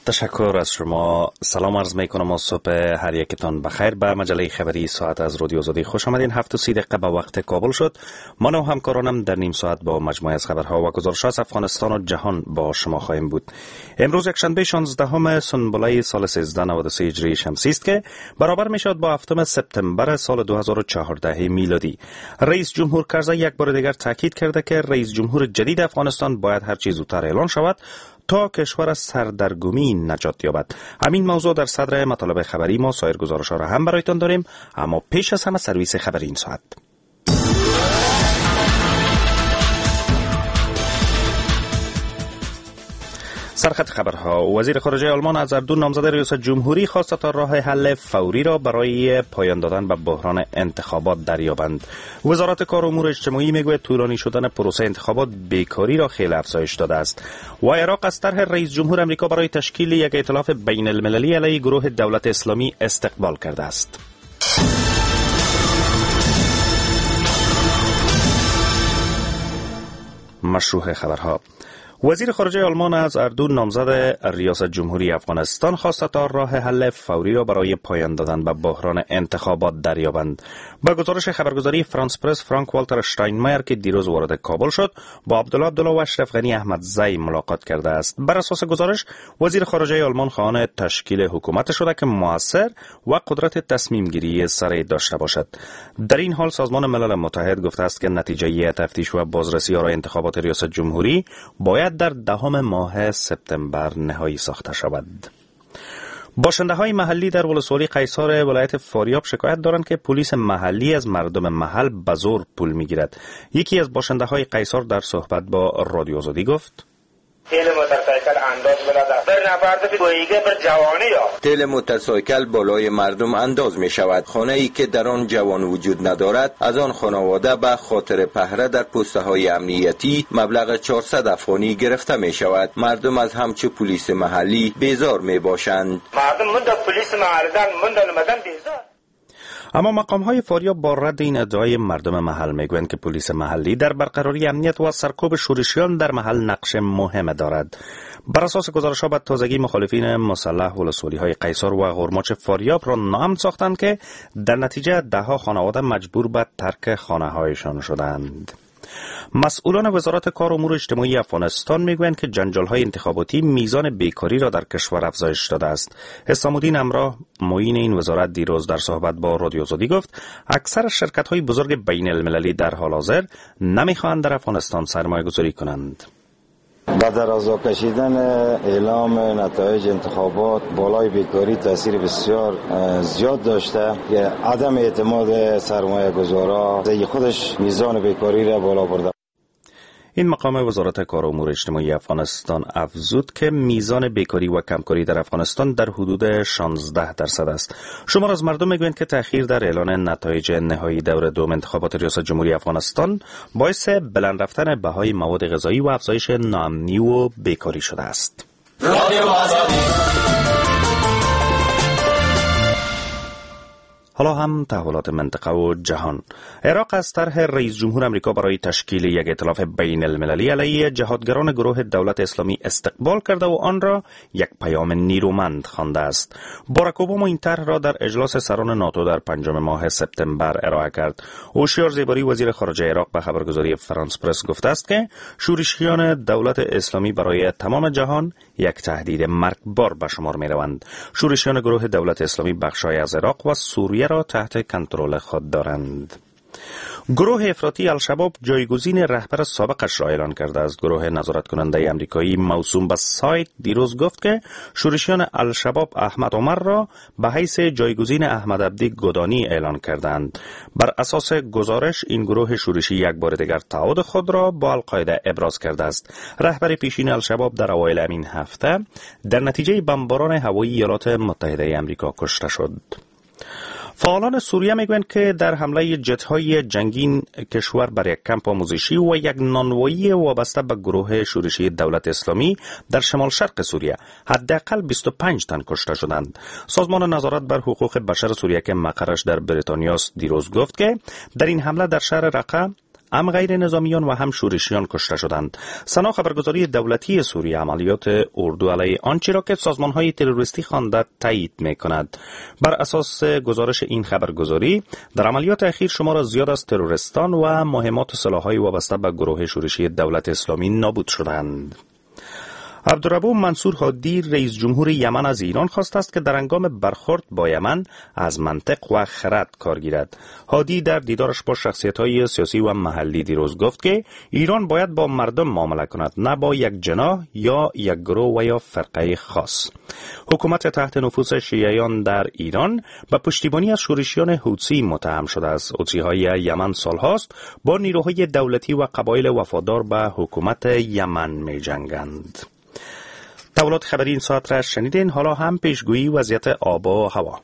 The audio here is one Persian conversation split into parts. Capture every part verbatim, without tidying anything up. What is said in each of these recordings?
تشکر از شما. سلام عرض می کنم و صبح هر یکتان بخیر. به مجله خبری ساعت از رادیو آزادی خوش آمدین. هفت و سی دقیقه به وقت کابل شد. من و همکارانم در نیم ساعت با مجموعه از خبرها و گزارشات افغانستان و جهان با شما خواهیم بود. امروز یک شنبه شانزدهم سنبله سال سیزده نود و سه هجری شمسی است که برابر می شود با هفتم سپتامبر سال دو هزار و چهارده میلادی. رئیس جمهور کرزی یک بار دیگر تاکید کرده که رئیس جمهور جدید افغانستان باید هر چیز زودتر اعلان شود تا کشور از سردرگمی نجات یابد. همین موضوع در صدر مطالب خبری ما. سایر گزارش‌ها را هم برایتان داریم، اما پیش از همه سرویس خبری این ساعت. سرخط خبرها. وزیر خارجه آلمان از اردوغان نامزد ریاست جمهوری خواست تا راه حل فوری را برای پایان دادن به بحران انتخابات دریابند. وزارت کار و امور اجتماعی میگوید طولانی شدن پروسه انتخابات بیکاری را خیلی افزایش داده است. و عراق از طرح رئیس جمهور آمریکا برای تشکیل یک ائتلاف بین المللی علیه گروه دولت اسلامی استقبال کرده است. مشروع خبرها. وزیر خارجه آلمان از اردوغان نامزد ریاست جمهوری افغانستان خواست تا راه حل فوری را برای پایان دادن به بحران انتخابات دریابند. با گزارش خبرگزاری فرانس پرس، فرانک والتر شتاینمایر که دیروز وارد کابل شد، با عبدالله عبدالله و اشرف غنی احمدزی ملاقات کرده است. بر اساس گزارش، وزیر خارجه آلمان خواهان تشکیل حکومت شده که مؤثر و قدرت تصمیم گیری سریع داشته باشد. در این حال سازمان ملل متحد گفته است که نتیجه تفتیش و بازرسی آرای انتخابات ریاست جمهوری باید در دهم ماه سپتامبر نهایی ساخته شود. باشنده های محلی در ولسوالی قیصار ولایت فاریاب شکایت دارند که پلیس محلی از مردم محل به زور پول میگیرد. یکی از باشنده های قیصار در صحبت با رادیو آزادی گفت: تیل موتورسایکل انداز بلده بر نفرد گویگه بر جوانی یا تیل موتورسایکل بالای مردم انداز می شود. خانه ای که در آن جوان وجود ندارد از آن خانواده به خاطر پهره در پسته های امنیتی مبلغ چهارصد افغانی گرفته می شود. مردم از همچو پلیس محلی بیزار می باشند. مردم من در پلیس محلی من در مدن بیزار. اما مقام‌های فاریاب با رد این ادعای مردم محل میگویند که پلیس محلی در برقراری امنیت و سرکوب شورشیان در محل نقش مهم دارد. بر اساس گزارش‌ها به تازگی مخالفین مسلح ولسوالی‌های قیصار و غرماچ فاریاب را ناامن ساختند که در نتیجه ده‌ها خانواده مجبور به ترک خانه‌هایشان شدند. مسئولان وزارت کار و امور اجتماعی افغانستان میگویند که جنجال‌های انتخاباتی میزان بیکاری را در کشور افزایش داده است. حسام الدین امراه، معین این وزارت، دیروز در صحبت با رادیو آزادی گفت اکثر شرکت‌های بزرگ بین المللی در حال حاضر نمی‌خواهند در افغانستان سرمایه‌گذاری کنند. با درازا کشیدن اعلام نتایج انتخابات بالای بیکاری تاثیر بسیار زیاد داشته که عدم اعتماد سرمایه گذارا خودش میزان بیکاری را بالا برده. این مقام وزارت کار و امور اجتماعی افغانستان افزود که میزان بیکاری و کمکاری در افغانستان در حدود شانزده درصد است. شمار از مردم میگویند که تأخیر در اعلان نتایج نهایی دور دوم انتخابات ریاست جمهوری افغانستان باعث بلند رفتن بهای مواد غذایی و افزایش ناامنی و بیکاری شده است. حالا هم تحولات منطقه و جهان. عراق از طرح رئیس جمهور آمریکا برای تشکیل یک ائتلاف بین المللی علیه جهادگران گروه دولت اسلامی استقبال کرده و آن را یک پیام نیرومند خوانده است. باراک اوباما این طرح را در اجلاس سران ناتو در پنجم ماه سپتامبر ارائه کرد. هوشیار زیباری، وزیر خارجه عراق، به خبرگزاری فرانس پرس گفته است که شورشیان دولت اسلامی برای تمام جهان یک تهدید مرگبار به شمار می روند. شورشیان گروه دولت اسلامی بخشای از عراق و سوریه را تحت کنترل خود دارند. گروه افراطی الشباب جایگزین رهبر سابقش را اعلان کرده است. گروه نظارت کننده امریکایی موسوم به سایت دیروز گفت که شورشیان الشباب احمد عمر را به حیث جایگزین احمد عبدی گدانی اعلان کردند. بر اساس گزارش این گروه شورشی یک بار دیگر تعهد خود را با القاعده ابراز کرده است. رهبر پیشین الشباب در اوایل همین هفته در نتیجه بمباران هوایی ایالات متحده آمریکا کشته شد. فعالان سوریه میگویند که در حمله جت‌های جنگی کشور بر یک کمپ آموزشی و یک نانوایی وابسته به گروه شورشی دولت اسلامی در شمال شرق سوریه حداقل بیست و پنج تن کشته شدند. سازمان نظارت بر حقوق بشر سوریه که مقرش در بریتانیا است دیروز گفت که در این حمله در شهر رقه هم غیر نظامیان و هم شورشیان کشته شدند. سنا خبرگزاری دولتی سوریه عملیات اردو علیه آنچه را که سازمان‌های تروریستی خوانده تایید می‌کند. بر اساس گزارش این خبرگزاری در عملیات اخیر شمار زیاد از تروریستان و مهمات سلاح‌های وابسته به گروه شورشی دولت اسلامی نابود شدند. عبدالربو منصور هادی رئیس جمهور یمن از ایران خواسته است که در هنگام برخورد با یمن از منطق و خرد کار گیرد. هادی در دیدارش با شخصیت‌های سیاسی و محلی دیروز گفت که ایران باید با مردم معامله کند، نه با یک جناح یا یک گروه و یا فرقه خاص. حکومت تحت نفوذ شیعیان در ایران به پشتیبانی از شورشیان حوثی متهم شده است. حوثی‌های یمن سالهاست با نیروهای دولتی و قبایل وفادار به حکومت یمن می‌جنگند. تولد خبری این ساعت را شنیدین. حالا هم پیشگویی وضعیت آب و هوا.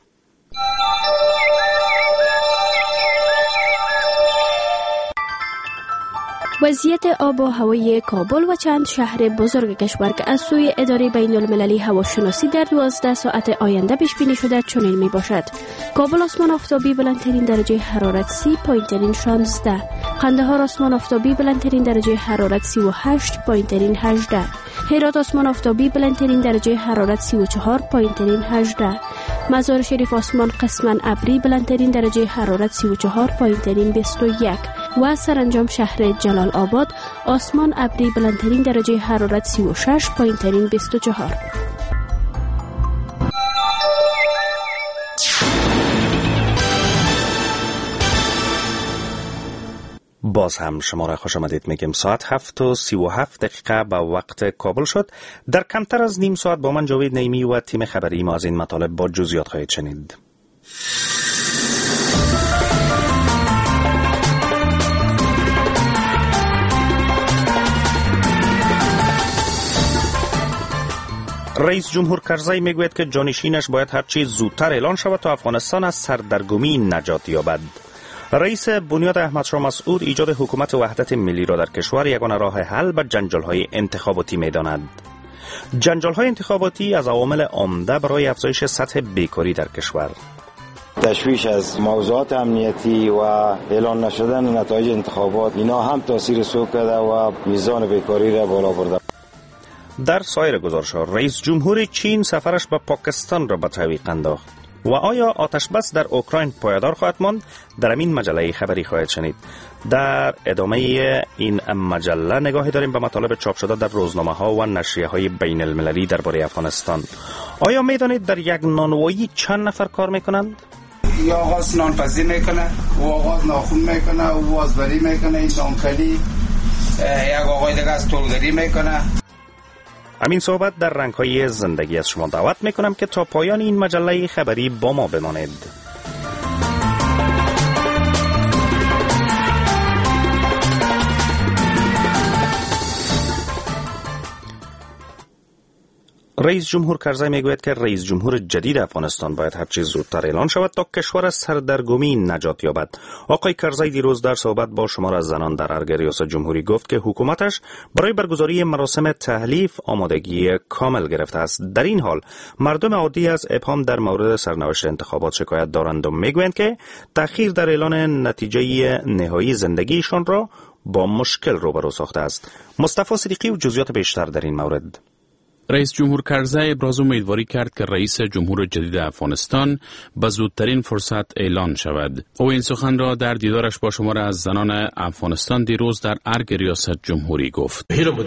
وضعیت آب و هوای کابل و چند شهر بزرگ کشور که از سوی اداره بین المللی هواشناسی در دوازده ساعت آینده پیش بینی شده چنین می باشد. کابل آسمان آفتابی بلندترین درجه حرارت سی پایینترین شانزده، قندهار آسمان آفتابی بلندترین درجه حرارت سی و هشت پایینترین هجده، هرات آسمان آفتابی بلندترین درجه حرارت سی و چهار پایینترین هجده، مزار شریف آسمان قسماً ابری بلندترین درجه حرارت سی و چهار پایینترین بیست و یک و سرانجام شهر جلال آباد آسمان ابری بلندترین درجه حرارت سی و شش پایینترین بیست و چهار. باز هم شما را خوش آمدید میگم. ساعت هفت و سی و هفت دقیقه به وقت کابل شد. در کمتر از نیم ساعت با من جاوید نعیمی و تیم خبری ما از این مطالب با جزئیات خواهید شنید. رئیس جمهور کرزی میگوید که جانشینش باید هرچی زودتر اعلان شود تا افغانستان از سردرگمی نجات یابد. رئیس بنیاد احمدشاه مسعود ایجاد حکومت وحدت ملی را در کشور یگانه راه حل به جنجال‌های انتخاباتی می‌داند. جنجال‌های انتخاباتی از عوامل عمده برای افزایش سطح بیکاری در کشور. تشویش از موضوعات امنیتی و اعلان نشدن نتایج انتخابات اینا هم تاثیر سوء کرده و میزان بیکاری را بالا برده. در سایر گزارش‌ها رئیس جمهور چین سفرش به پاکستان را به تعویق انداخت. و آیا آتش بس در اوکراین پایدار خواهد ماند؟ در این مجله خبری خواهید شنید. در ادامه این مجله نگاهی داریم به مطالب چاپ شده در روزنامه‌ها و نشریه‌های بین المللی درباره افغانستان. آیا می‌دانید در یک نانوایی چند نفر کار می‌کنند؟ یا آغاز نانپزی میکنه و آغاز ناخون میکنه و وازبری میکنه، این دانکلی یک آقای دیگه از تولگری میکنه. همین صحبت در رنگ‌های زندگی از شما دعوت میکنم که تا پایان این مجله خبری با ما بمانید. رئیس جمهور کرزی میگوید که رئیس جمهور جدید افغانستان باید هر چیز زودتر اعلان شود تا کشور از سردرگمی نجات یابد. آقای کرزی دیروز در صحبت با شمار از زنان در ارگ ریاست جمهوری گفت که حکومتش برای برگزاری مراسم تحلیف آمادگی کامل گرفته است. در این حال مردم عادی از ابهام در مورد سرنوشت انتخابات شکایت دارند و میگویند که تأخیر در اعلان نتیجه نهایی زندگیشان را با مشکل روبرو ساخته است. مصطفی صدیقی و جزئیات بیشتر در این مورد. رئیس جمهور کرزی ابراز امیدواری کرد که رئیس جمهور جدید افغانستان به زودترین فرصت اعلان شود. او این سخن را در دیدارش با شمار از زنان افغانستان دیروز در ارگ ریاست جمهوری گفت.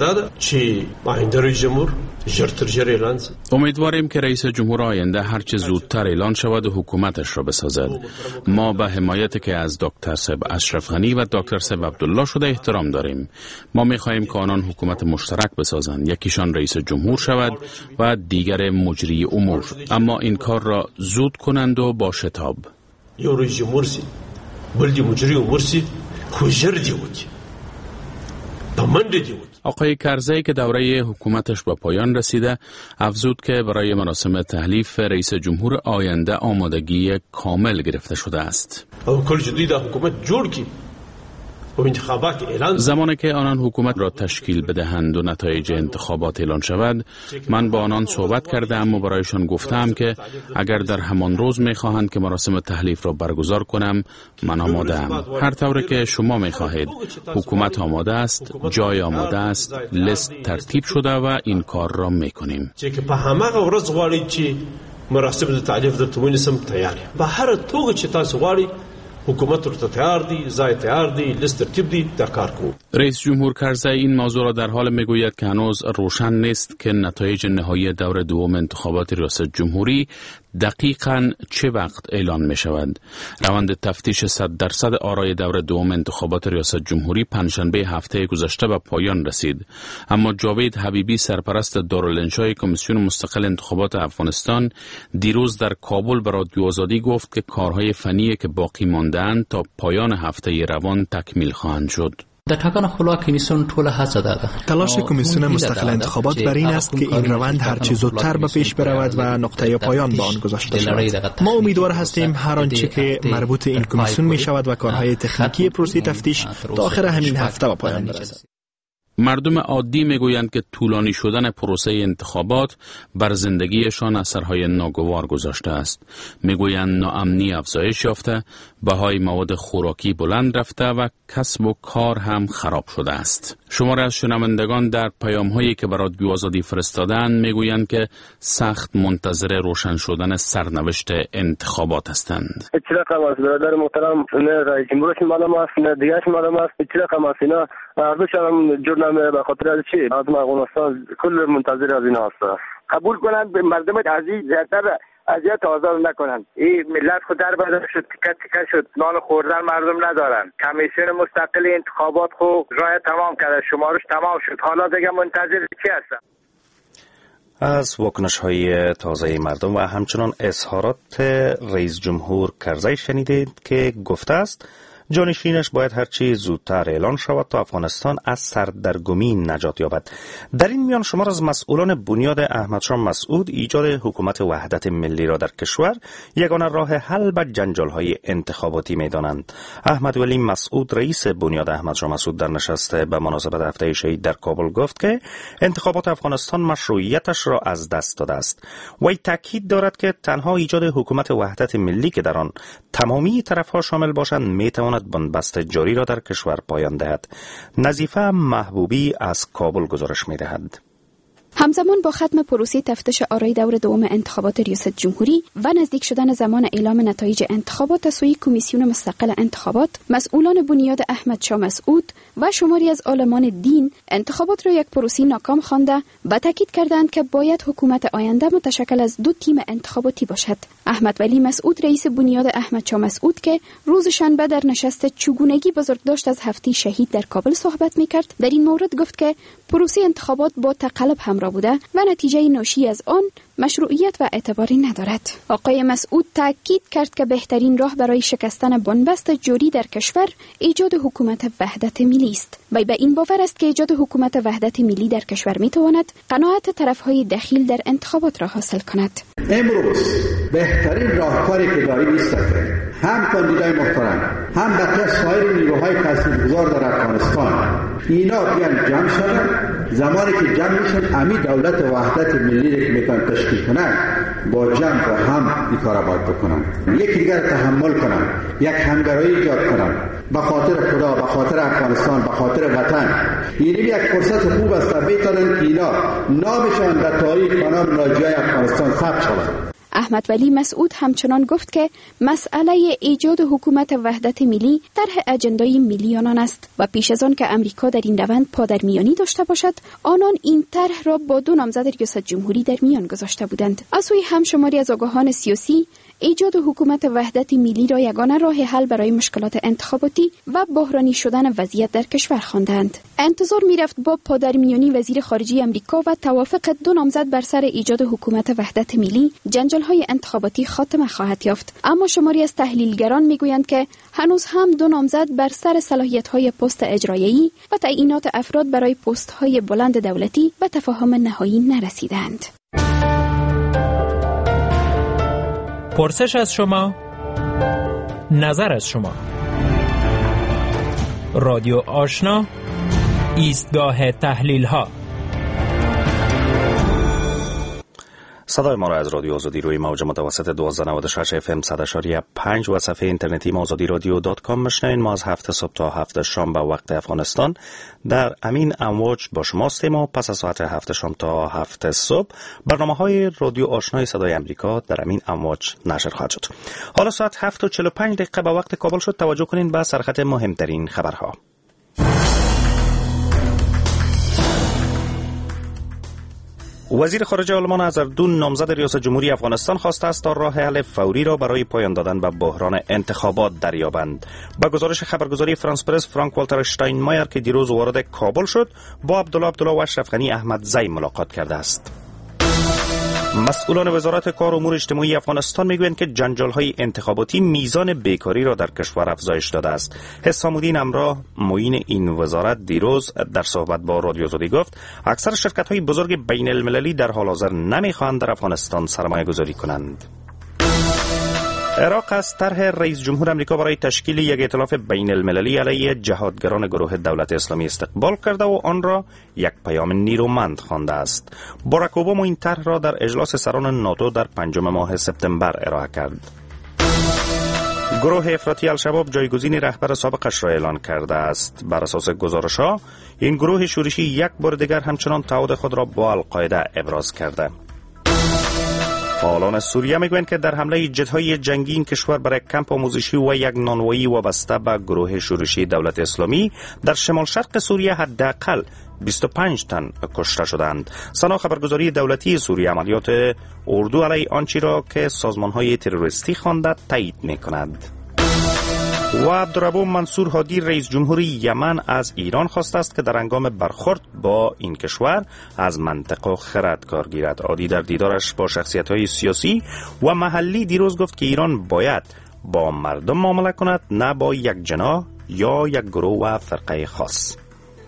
امیدواریم که رئیس جمهور آینده هر چه زودتر اعلان شود و حکومتش را بسازد. ما به حمایتی که از دکتر صاحب اشرف غنی و دکتر صاحب عبدالله شده احترام داریم. ما می‌خواهیم که آنان حکومت مشترک بسازند، یکیشان رئیس جمهور شود و دیگر مجری امور، اما این کار را زود کنند و با شتاب. یو رئیس جمهور سی بلدی مجری امور سی خوشر دیود پمند دیود. آقای کرزی که دوره حکومتش به پایان رسیده افزود که برای مراسم تحلیف رئیس جمهور آینده آمادگی کامل گرفته شده است. او کل جدید حکومت جوړ کی زمانی که آنان حکومت را تشکیل بدهند و نتایج انتخابات اعلان شود، من با آنان صحبت کردم و برایشان گفتم که اگر در همان روز می‌خواهند که مراسم تحلیف را برگزار کنم، من آماده ام. هر طوری که شما می‌خواهید. حکومت آماده است، جای آماده است، لیست ترتیب شده و این کار را می‌کنیم. مراسم تعلیف در تونسم تیاری. به هر توګه چې تاسو غواړئ حکومت ورته تیار دی، ځای تیار دی، لیست ترتیب دی، در کار کو. رئیس جمهور کرزی این موضوع را در حال میگوید که هنوز روشن نیست که نتایج نهایی دور دوم انتخابات ریاست جمهوری دقیقاً چه وقت اعلان می شود. روند تفتیش صد درصد آرای دور دوم انتخابات ریاست جمهوری پنجشنبه هفته گذشته به پایان رسید، اما جاوید حبیبی سرپرست دارالانشای کمیسیون مستقل انتخابات افغانستان دیروز در کابل به رادیو آزادی گفت که کارهای فنی که باقی مانده‌اند تا پایان هفته روان تکمیل خواهند شد. تلاش کمیسیون مستقل انتخابات بر این است که این روند هرچه زودتر به پیش برود و نقطه پایان به آن گذاشته شود. ما امیدوار هستیم هر آنچه که مربوط این کمیسیون می شود و کارهای تکنیکی پروسه تفتیش تا آخر همین هفته به پایان برسد. مردم عادی میگویند که طولانی شدن پروسه انتخابات بر زندگیشان اثرهای ناگوار گذاشته است. میگویند ناامنی افزایش یافته، بهای مواد خوراکی بلند رفته و کسب و کار هم خراب شده است. شماری از شنوندگان در پیام‌هایی که برای رادیو آزادی فرستادند میگویند که سخت منتظر روشن شدن سرنوشت انتخابات هستند. چه رقم است برادر محترم؟ نه رئیس جمهورش معلوم است، نه دیگه‌اش معلوم است. چه رقم است اینا؟ هردوشان جرنامه به خاطر از چی؟ مردم افغانستان کل منتظر از اینا هست. قبول کنند به مردم عزیز زیادتر اذیت آزار نکنند. این ملت خود در بدر شد، تیکه تیکه شد، نان خوردن مردم ندارن. کمیسیون مستقل انتخابات خو راه تمام کرده، شمارش تمام شد، حالا دیگه منتظر چی هستن؟ از واکنش های تازه مردم و همچنان اظهارات رئیس جمهور کرزی شنیدید که گفته است جانشینش باید هرچی زودتر اعلان شود تا افغانستان از سردرگمی نجات یابد. در این میان شمار از مسئولان بنیاد احمدشاه مسعود ایجاد حکومت وحدت ملی را در کشور یگانه راه حل به جنجال‌های انتخاباتی می‌دانند. احمد ولی مسعود رئیس بنیاد احمدشاه مسعود در نشست به مناسبت هفته شهید در کابل گفت که انتخابات افغانستان مشروعیتش را از دست داده است. وی تاکید دارد که تنها ایجاد حکومت وحدت ملی که در آن تمامی طرف‌ها شامل باشند می‌تواند بنبست جاری را در کشور پایان دهد. نظیفه محبوبی از کابل گزارش می‌دهد. همزمان با ختم پروسه تفتیش آرای دور دوم انتخابات ریاست جمهوری و نزدیک شدن زمان اعلام نتایج انتخابات از سوی کمیسیون مستقل انتخابات، مسئولان بنیاد احمدشاه مسعود و شماری از عالمان دین انتخابات را یک پروسه ناکام خوانده و تاکید کردند که باید حکومت آینده متشکل از دو تیم انتخاباتی باشد. احمد ولی مسعود رئیس بنیاد احمدشاه مسعود که روز شنبه در نشست چگونگی بزرگداشت از هفته شهید در کابل صحبت می‌کرد، در این مورد گفت که پروسه انتخابات با تقلب همراه بوده و نتیجه ناشی از آن مشروعیت و اعتباری ندارد. آقای مسعود تاکید کرد که بهترین راه برای شکستن بنبست جاری در کشور ایجاد حکومت وحدت ملی است. وی به این باور است که ایجاد حکومت وحدت ملی در کشور میتواند قناعت طرفهای دخیل در انتخابات را حاصل کند. امروز بهترین راهکاری که داریم است که هم کاندیدای محترم هم بقیه سایر نیروهای تاثیرگذار در افغانستان اینا بیان جمع شدن، زمانی که جمع میشن امی دولت وحدت ملی که میتونن تشکیل کنن با جمع و هم این کارا باید بکنن، یکی دیگر تحمل کنن، یک همگرایی ایجاد کنن به خاطر خدا، به خاطر افغانستان، به خاطر وطن. این یک فرصت خوب است تا بتونن که اینا نامشان در تاریخ به نام ناجیای افغانستان ثبت شود. احمد ولی مسعود همچنان گفت که مسئله ایجاد حکومت وحدت ملی طرح اجندای ملی آنان است و پیش از آن که امریکا در این روند پادرمیانی داشته باشد، آنان این طرح را با دو نامزد ریاست جمهوری در میان گذاشته بودند. از سوی هم شماری از آگاهان سیاسی ایجاد حکومت وحدت ملی را یگانه راه حل برای مشکلات انتخاباتی و بحرانی شدن وضعیت در کشور خواندند. انتظار می‌رفت با پادرمیانی وزیر خارجه آمریکا و توافق دو نامزد بر سر ایجاد حکومت وحدت ملی جنجال‌های انتخاباتی خاتمه خواهد یافت، اما شماری از تحلیلگران می‌گویند که هنوز هم دو نامزد بر سر صلاحیت‌های پست اجرایی و تعیینات افراد برای پست‌های بلند دولتی به تفاهم نهایی نرسیدند. پرسش از شما، نظر از شما. رادیو آشنا، ایستگاه تحلیل ها. صدای ما را از رادیو آزادی روی موج متوسط دوازده نود و شش اف ام صد و پنج و صفحه اینترنتی ما آزادی رادیو دات کام میشنوین. ما از هفت صبح تا هفت شام به وقت افغانستان در امین امواج با شما هستیم و پس از ساعت هفت شام تا هفت صبح برنامه‌های رادیو آشنای صدای امریکا در امین امواج نشر خواهد شد. حالا ساعت هفت و چهل و پنج دقیقه به وقت کابل شد. توجه کنین به سرخط مهمترین خبرها. وزیر خارجه آلمان از اردون نامزد ریاست جمهوری افغانستان خواسته است تا راه حل فوری را برای پایان دادن به بحران انتخابات دریابند. با گزارش خبرگزاری فرانس پرس، فرانک والتر اشتاینمایر که دیروز وارد کابل شد، با عبدالله عبدالله و اشرف غنی احمدزی ملاقات کرده است. مسئولان وزارت کار و امور اجتماعی افغانستان میگویند که جنجال‌های انتخاباتی میزان بیکاری را در کشور افزایش داده است. حسام الدین امراه، معین این وزارت، دیروز در صحبت با رادیو آزادی گفت اکثر شرکت‌های بزرگ بین المللی در حال حاضر نمی‌خواهند در افغانستان سرمایه گذاری کنند. عراق از طرح رئیس جمهور امریکا برای تشکیل یک ائتلاف بین المللی علیه جهادگران گروه دولت اسلامی استقبال کرده و آن را یک پیام نیرومند خوانده است. باراک اوباما این طرح را در اجلاس سران ناتو در پنجم ماه سپتامبر ارائه کرد. گروه افراطی الشباب جایگزین رهبر سابقش را اعلان کرده است. بر اساس گزارش‌ها این گروه شورشی یک بار دیگر همچنان تعهد خود را با القاعده ابراز کرده. فعالان سوریه میگویند که در حمله جت‌های جنگی این کشور برای کمپ آموزشی و یک نانوایی وابسته به گروه شورشی دولت اسلامی در شمال شرق سوریه حداقل بیست و پنج تن کشته شدند. سنا خبرگزاری دولتی سوریه عملیات اردو علیه آنچه را که سازمان‌های تروریستی خوانده تایید می‌کند. و عبدالربو منصور هادی رئیس جمهور یمن از ایران خواسته است که در هنگام برخورد با این کشور از منطق و خرد کار گیرد. هادی در دیدارش با شخصیت‌های سیاسی و محلی دیروز گفت که ایران باید با مردم معامله کند، نه با یک جناح یا یک گروه و فرقه خاص.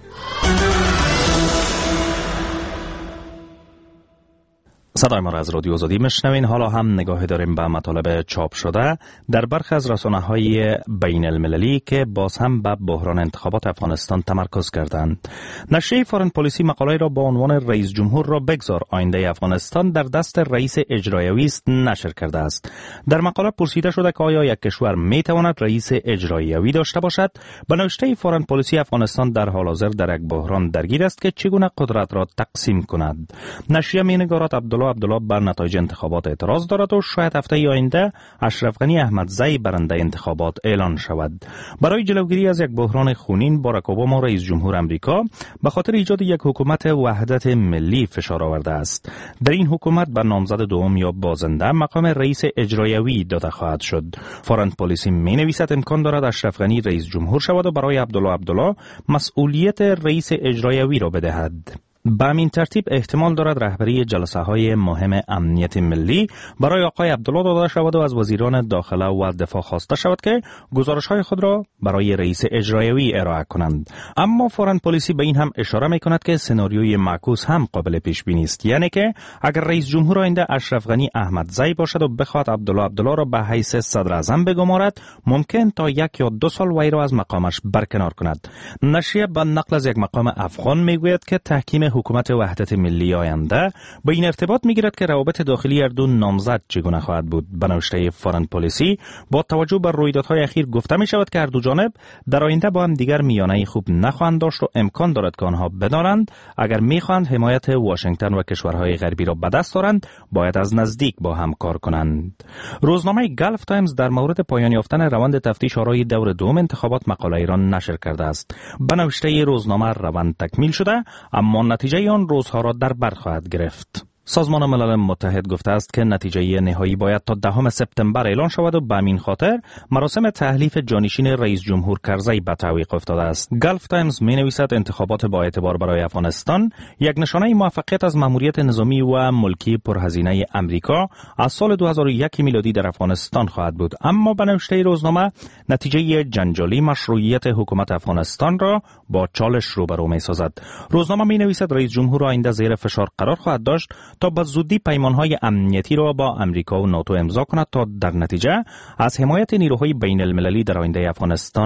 صدای ما را از رادیو آزادی میشنوین. حالا هم نگاه داریم به مطالب چاپ شده در برخی از رسانه‌های بین المللی که باز هم به بحران انتخابات افغانستان تمرکز کردند. نشریه فارن پالیسی مقاله را با عنوان رئیس جمهور را بگذار، آینده افغانستان در دست رئیس اجرایی است نشر کرده است. در مقاله پرسیده شده که آیا یک کشور میتواند رئیس اجرایی داشته باشد؟ به نوشته فارن پالیسی افغانستان در حال حاضر در یک بحران درگیر است که چگونه قدرت را تقسیم کند. نشریه مینگارد عبدالله عبدالله بر نتایج انتخابات اعتراض دارد و شاید هفته آینده اشرف غنی احمدزی برنده انتخابات اعلان شود. برای جلوگیری از یک بحران خونین، باراک اوباما رئیس جمهور امریکا به خاطر ایجاد یک حکومت وحدت ملی فشار آورده است. در این حکومت به نامزد دوم یا بازنده مقام رئیس اجرایی داده خواهد شد. فارن پالیسی می نویسد امکان دارد اشرف غنی رئیس جمهور شود و برای عبدالله عبدالله مسئولیت رئیس اجرایی را بدهد. به همین ترتیب احتمال دارد رهبری جلسه های مهم امنیت ملی برای آقای عبدالله داده شود و از وزیران داخله و دفاع خواسته شود که گزارش های خود را برای رئیس اجرایی ارائه کنند. اما فارن پالیسی به این هم اشاره می کند که سناریوی معکوس هم قابل پیش بینی است، یعنی که اگر رئیس جمهور آینده اشرف غنی احمدزی باشد و بخواهد عبدالله عبدالله را به حیث صدر اعظم بگمارد، ممکن تا یک یا دو سال وی را از مقامش برکنار کند. نشریه به نقل از یک مقام افغان میگوید که تحکیم حکومت وحدت ملی آینده با این ارتباط میگیرد که روابط داخلی هر دو نامزد چگونه خواهد بود. به نوشته فارن پالیسی با توجه به رویدادهای اخیر گفته می شود که هر دو جانب در آینده با هم دیگر میانه خوب نخواهند داشت و امکان دارد که آنها بدانند اگر میخواهند حمایت واشنگتن و کشورهای غربی را به دست آورند باید از نزدیک با هم کار کنند. روزنامه گلف تایمز در مورد پایان یافتن روند تفتیش آرای دور دوم انتخابات مقاله ایران نشر کرده است. به نوشته روزنامه روند تکمیل شده اما نتیجه آن روزها را در بر خواهد گرفت. سازمان ملل متحد گفته است که نتیجه نهایی باید تا دهم سپتامبر اعلان شود و به همین خاطر مراسم تحلیف جانشین رئیس جمهور کرزی به تعویق افتاده است. گلف تایمز می‌نویسد انتخابات با اعتبار برای افغانستان یک نشانه موفقیت از ماموریت نظامی و ملکی پرهزینه امریکا از سال دو هزار و یک میلادی در افغانستان خواهد بود. اما به نوشته روزنامه نتیجه جنجالی مشروعیت حکومت افغانستان را با چالش روبرو می‌سازد. روزنامه می‌نویسد رئیس جمهور آینده زیر فشار قرار خواهد داشت تا به زودی پیمانهای امنیتی را با امریکا و ناتو امضا کند تا در نتیجه از حمایت نیروهای بین المللی در آینده افغانستان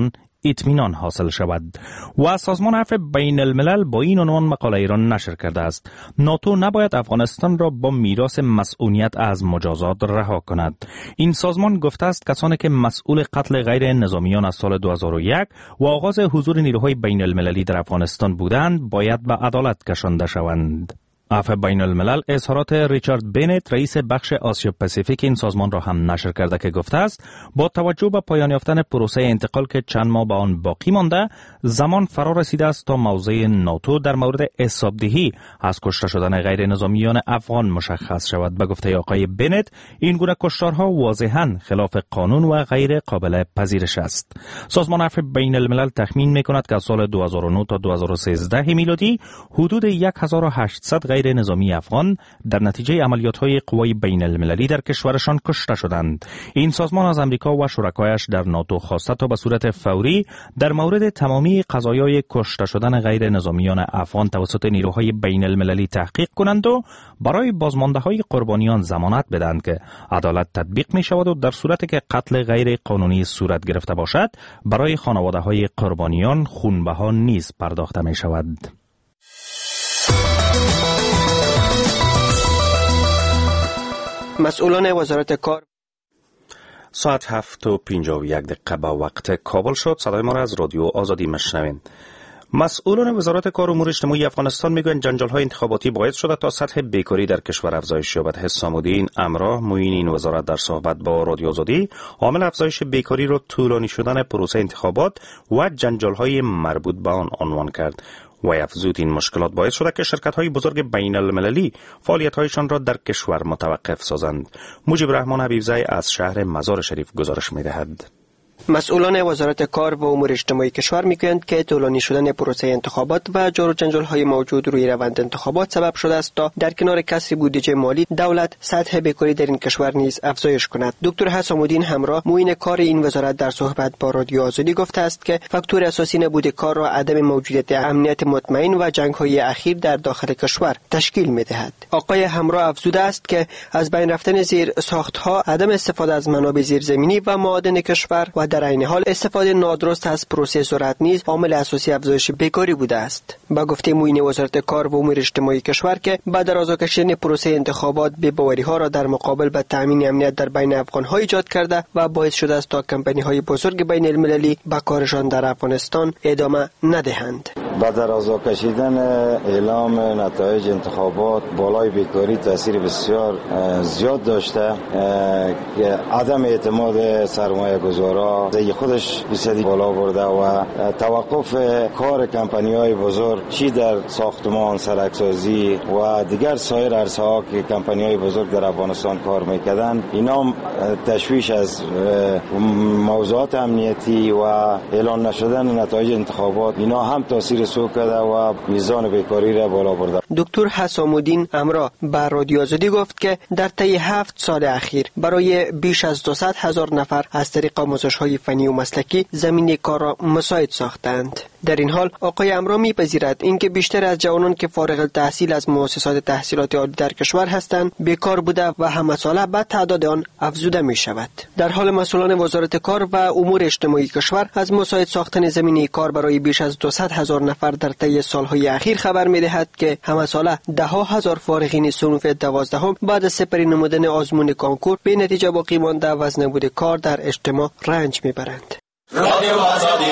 اطمینان حاصل شود. و سازمان عفو بین الملل با این عنوان مقاله ایران نشر کرده است: ناتو نباید افغانستان را با میراث مسئولیت از مجازات رها کند. این سازمان گفته است کسانی که مسئول قتل غیر نظامیان از سال دو هزار و یک و آغاز حضور نیروهای بین المللی در افغانستان بودند باید به عدالت کشانده شوند. عفو بین الملل اظهارات ریچارد بنت رئیس بخش آسیا پاسیفیک این سازمان را هم نشر کرده که گفته است با توجه به پایان یافتن پروسه انتقال که چند ماه به آن باقی مانده، زمان فرا رسیده است تا موضع ناتو در مورد حسابدهی از کشته شدن غیر نظامیان افغان مشخص شود. به گفته آقای بنت این گونه کشتارها واضحاً خلاف قانون و غیر قابل پذیرش است. سازمان عفو بین الملل تخمین می‌کند که از سال دو هزار و نه تا دو هزار و سیزده میلادی حدود هزار و هشتصد غیر نظامی افغان در نتیجه عملیات‌های قوای بین المللی در کشورشان کشته شدند. این سازمان از امریکا و شرکایش در ناتو خواسته تا به صورت فوری در مورد تمامی قضایای کشته شدن غیر نظامیان افغان توسط نیروهای بین المللی تحقیق کنند و برای بازمانده‌های قربانیان ضمانت بدهند که عدالت تطبیق می شود و در صورتی که قتل غیر قانونی صورت گرفته باشد برای خانواده‌های قربانیان خونبها نیز پرداخته می شود. مسئولان وزارت کار ساعت هفت و پنجاه و یک دقیقه به وقت کابل شد. صدای ما را از رادیو آزادی میشنوین. مسئولان وزارت کار و امور اجتماعی افغانستان میگویند جنجال‌های انتخاباتی باعث شده تا سطح بیکاری در کشور افزایش یابد. حسام الدین امرا معین این وزارت در صحبت با رادیو آزادی عامل افزایش بیکاری را طولانی شدن پروسه انتخابات و جنجال‌های مربوط به آن عنوان کرد. و افزود این مشکلات باعث شده که شرکت‌های بزرگ بین المللی فعالیت‌هایشان را در کشور متوقف سازند. مجیب رحمان حبیبزی از شهر مزار شریف گزارش می‌دهد. مسئولان وزارت کار و امور اجتماعی کشور میگویند که طولانی شدن پروسه انتخابات و جار و جنجال‌های موجود روی روند انتخابات سبب شده است تا در کنار کسر بودجه مالی دولت سطح بیکاری در این کشور نیز افزایش کند. دکتر حسام الدین همراه معین کار این وزارت در صحبت با رادیو آزادی گفته است که فاکتور اساسی نبود کار را عدم موجودیت امنیت مطمئن و جنگ‌های اخیر در داخل کشور تشکیل می‌دهد. آقای همراه افزوده است که از بین رفتن زیر ساخت‌ها، عدم استفاده از منابع زیرزمینی و معادن کشور و در عین حال استفاده نادرست از پروسه سرعت نیز عامل اساسی افزایش بیکاری بوده است. با گفته معین وزارت کار و امور اجتماعی کشور که با درازا کشیدن پروسه انتخابات بی‌باوری‌ها را در مقابل به تامین امنیت در بین افغان‌ها ایجاد کرده و باعث شده است تا کمپانی‌های بزرگ بین المللی به کارشان در افغانستان ادامه ندهند. با درازا کشیدن اعلام نتایج انتخابات بالای بیکاری تاثیر بسیار زیاد داشته که عدم اعتماد سرمایه‌گذارا خودش بسیاری بالا برده و توقف کار کمپانی‌های بزرگ چی در ساختمان، سرکسازی و دیگر سایر عرصه‌ها که کمپانی‌های بزرگ در افغانستان کار می‌کردند، اینا تشویش از موضوعات امنیتی و اعلان نشدن نتایج انتخابات اینا هم تاثیر سو کرده و میزان بیکاری را بالا برده. دکتر حسام الدین امرا به رادیو آزادی گفت که در طی هفت سال اخیر برای بیش از دویست هزار نفر از طریق آموزش‌های فنی و مسلکی زمینه کار را مساعد ساختند. در این حال آقای امرا می‌پذیرد اینکه بیشتر از جوانان که فارغ التحصیل از مؤسسات تحصیلات عالی در کشور هستند بیکار بوده و همه ساله به تعداد آن افزوده می‌شود. در حال مسئولان وزارت کار و امور اجتماعی کشور از مساعد ساختن زمینه کار برای بیش از دویست هزار نفر در طی سالهای اخیر خبر می‌دهد که همه ساله ده ها هزار فارغین صنوف دوازدهم بعد از سپری نمودن آزمون کانکور به نتیجه باقی مانده و از نبود کار در اجتماع رنج می‌برند. رادیو آزادی.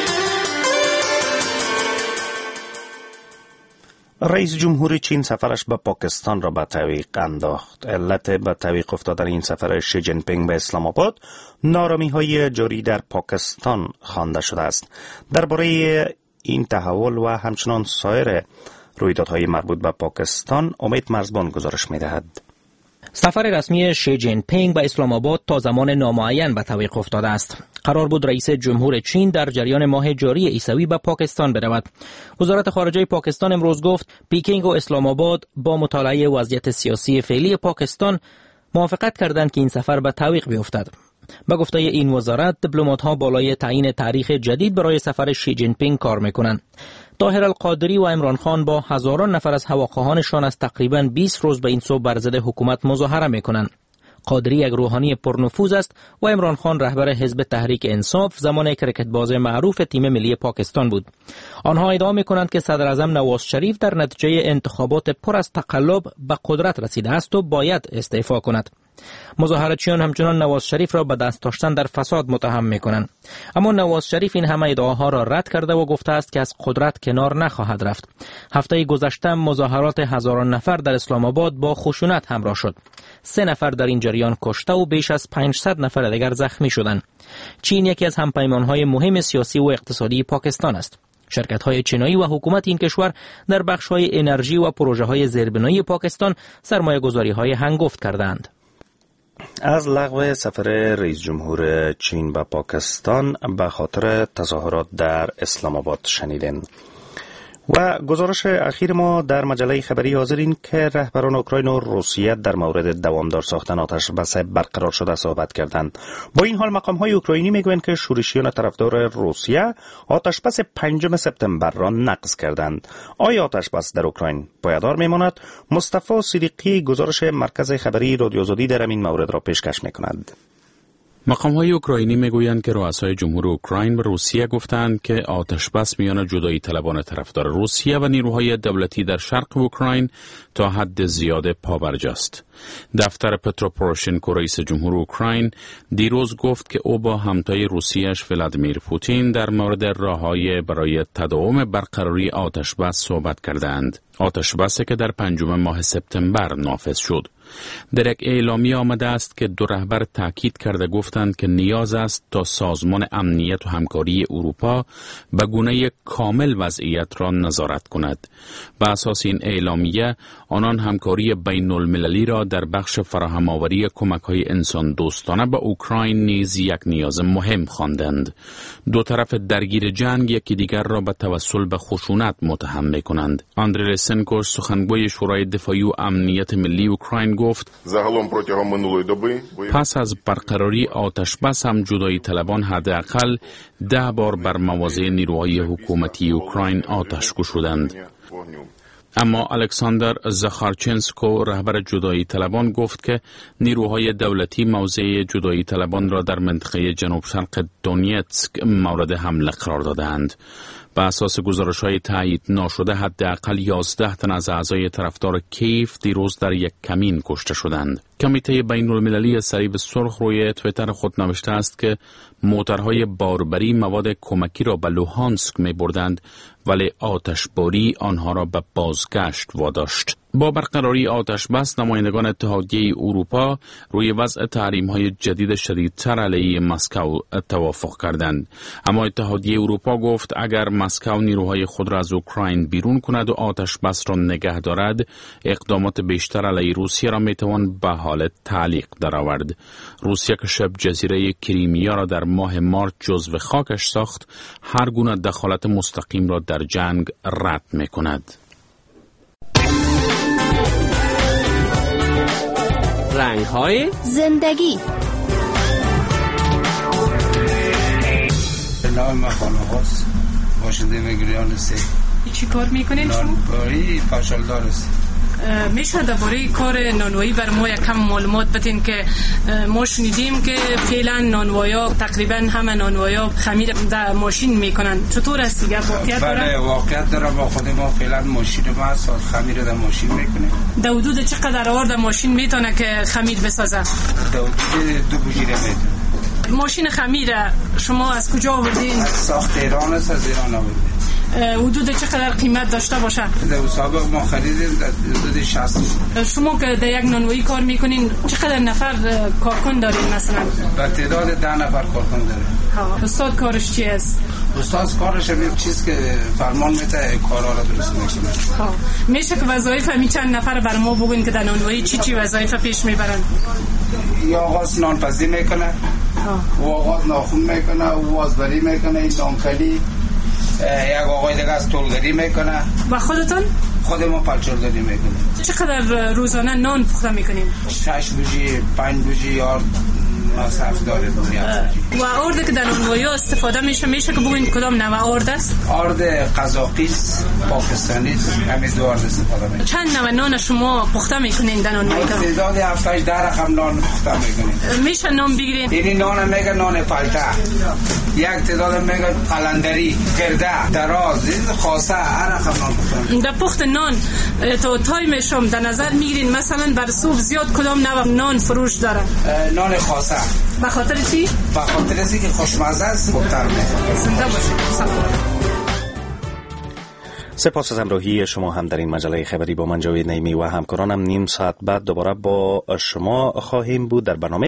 رئیس جمهور چین سفرش به پاکستان را به تعویق انداخت. علت به تعویق افتادن این سفر شی جین پینگ به اسلام آباد نارامی‌های جاری در پاکستان خوانده شده است. درباره این تحول و همچنان سایر رویدادهای مربوط به پاکستان امید مرزبان گزارش می‌دهد. سفر رسمی شی جین پینگ به اسلام آباد تا زمان نامعین به تعویق افتاده است. قرار بود رئیس جمهور چین در جریان ماه جاری عیسوی به پاکستان برود. وزارت خارجه پاکستان امروز گفت پیکینگ و اسلام آباد با مطالعه وضعیت سیاسی فعلی پاکستان موافقت کردند که این سفر به تعویق بیفتد. به گفته این وزارت دیپلمات‌ها بالای تعیین تاریخ جدید برای سفر شی جین پینگ کار می‌کنند. طاهر القادری و عمران خان با هزاران نفر از هواخواهانشان از تقریباً بیست روز به این سو بر ضد حکومت مظاهره می‌کنند. قادری یک روحانی پرنفوذ است و عمران خان رهبر حزب تحریک انصاف زمان کرکت باز معروف تیم ملی پاکستان بود. آنها ادعا می‌کنند که صدر اعظم نواز شریف در نتیجه انتخابات پر از تقلب به قدرت رسیده است و باید استعفا کند. مظاهراتچیان همچنان نواز شریف را به دست داشتن در فساد متهم می‌کنند. اما نواز شریف این همه ادعاها را رد کرده و گفته است که از قدرت کنار نخواهد رفت. هفته گذشته مظاهرات هزاران نفر در اسلام آباد با خشونت همراه شد. سه نفر در این جریان کشته و بیش از پانصد نفر دیگر زخمی شدند. چین یکی از همپیمانهای مهم سیاسی و اقتصادی پاکستان است. شرکت‌های چینی و حکومت این کشور در بخش‌های انرژی و پروژه‌های زیربنایی پاکستان سرمایه‌گذاری‌های هنگفت کردند. از لغو سفر رئیس جمهور چین به پاکستان به خاطر تظاهرات در اسلام آباد شنیدین. و گزارش اخیر ما در مجله خبری حاضرین که رهبران اوکراین و روسیه در مورد دوامدار ساختن آتش بس برقرار شده صحبت کردند. با این حال مقام‌های اوکراینی میگویند که شورشیان طرفدار روسیه آتش بس پنجم سپتامبر را نقض کردند. آیا آتش بس در اوکراین پایدار میماند؟ مصطفی صدیقی گزارش مرکز خبری رادیو آزادی در این مورد را پیشکش میکند. مقام‌های اوکراینی میگویند که رؤسای جمهور اوکراین و روسیه گفتند که آتش بس میان جدایی طلبان طرفدار روسیه و نیروهای دولتی در شرق اوکراین تا حد زیاد پابرجاست. دفتر پترو پوروشنکو رئیس جمهور اوکراین دیروز گفت که او با همتای روسیه‌اش ولادیمیر پوتین در مورد راه‌های برای تداوم برقراری آتش بس صحبت کردند. آتش بسی که در پنجم ماه سپتامبر نافذ شد. در یک اعلامیه آمده است که دو رهبر تاکید کرده گفتند که نیاز است تا سازمان امنیت و همکاری اروپا به گونه کامل وضعیت را نظارت کند. بر اساس این اعلامیه آنان همکاری بین المللی را در بخش فراهم آوری کمک‌های انسان دوستانه به اوکراین نیز یک نیاز مهم خواندند. دو طرف درگیر جنگ یکی دیگر را به توسل به خشونت متهم می‌کنند. آندری لسنکوش سخنگوی شورای دفاعی و امنیت ملی اوکراین گفت پس از برقراری آتش بس هم جدایی طلبان حداقل ده بار بر مواضع نیروهای حکومتی اوکراین آتش گشودند. اما الکساندر زاخارچنسکو رهبر جدایی طلبان گفت که نیروهای دولتی موضع جدایی طلبان را در منطقه جنوب شرق دونیتسک مورد حمله قرار دادند. به اساس گزارش‌های تایید ناشده حداقل یازده تن از اعضای طرفدار کیف دیروز در یک کمین کشته شدند. کمیته بین المللی صلیب سرخ روی توییتر خود نوشته است که موترهای باربری مواد کمکی را به لوهانسک می بردند ولی آتشباری آنها را به بازگشت واداشت. با برقراری آتش بس نمایندگان اتحادیه اروپا روی وضع تحریم‌های جدید شدیدتر علیه مسکو توافق کردند. اما اتحادیه اروپا گفت اگر مسکو نیروهای خود را از اوکراین بیرون کند و آتش بس را نگه دارد، اقدامات بیشتر علیه روسیه را میتوان به حال تعلیق درآورد. روسیه که شبه جزیره کریمیا را در ماه مارچ جزو خاکش ساخت، هر گونه دخالت مستقیم را در جنگ رد میکند. رنگ‌های زندگی. نام ما خانواس باشنده میگریان سی. چی کار میکنین شما؟ نانوایی پاشالدار است. میشه درباره کار نانوایی بر ما یک کم معلومات بدین که ما شنیدیم که فعلا نانوایا تقریبا همه نانوایا خمیر در ماشین میکنن. چطور است دیگه واقعیت داره؟ بله واقعیت داره. با خود ما فعلا ماشین ما هست خمیر در ماشین میکنه. در حدود چقدر آور در ماشین میتونه که خمیر بسازه؟ در حدود دو بوجیره میتونه. ماشین خمیر شما از کجا آوردین؟ از ساخت ایران است، از ایران آوردین. حدود چقدر قیمت داشته باشه؟ در سابق ما خریدیم در حدود شصت. شما که در یک نانوایی کار میکنین چقدر نفر کارکن دارین مثلا؟ به تعداد ده نفر کارکن داریم. ها استاد کارش چی است؟ استاد کارش همین چیز که فرمان میده کارا را درست میکنه. ها میشه که وظایف همین چند نفر بر ما بگین که در نانوایی چی چی وظایف پیش میبرن؟ یا آغاز نانپزی میکنه، و آغاز ناخون میکنه، و وازبری میکنه، این دانکلی، یک آقای دیگه از تولگری میکنه. و خودتون؟ خودمون پلچولگری میکنه. چقدر روزانه نان پخته میکنیم؟ شش بوجی، پنج بوجی یا مصرفدار دنیا. و آرد که در نانوایی استفاده میشه میشه که بگوین کدام نوع آرد است؟ آرد قزاقی است، پاکستانی است، همین دو آرد استفاده میشه. چند نوع نان شما پخته میکنین در نانوایی؟ تعداد هفت هشت ده رقم نان پخته میکنیم. میشه نام بگیرین؟ این نان میگه نان پلته، یک تعداد میگه قلندری، گرده، دراز، این خاصه هر رقم نان پخته. در پخت نان تو تایم شما در نظر میگیرین مثلا بر صبح زیاد کدام نوع نان فروش داره؟ نان خاصه. به خاطر چی؟ به خاطر اینکه که خوشمزه است، خوبتر میشه. زنده باشید. سپاس از همراهی شما هم در این مجله خبری با من جاوید نعیمی و همکارانم. نیم ساعت بعد دوباره با شما خواهیم بود در برنامه